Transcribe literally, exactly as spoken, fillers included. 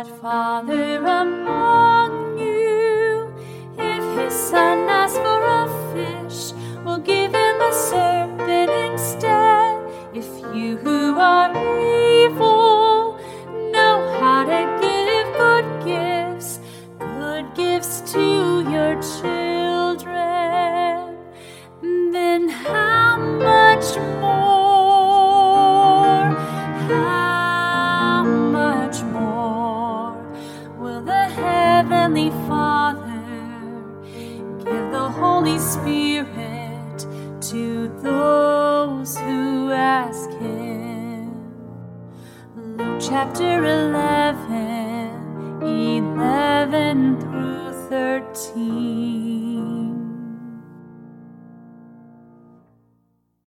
what father among you, if his son asks for a fish, will give him a serpent instead? If you who are evil know how to give good gifts, good gifts to your children, then how much more, how much more will the Heavenly Father give the Holy Spirit to those who ask Him? Luke chapter eleven, eleven through thirteen.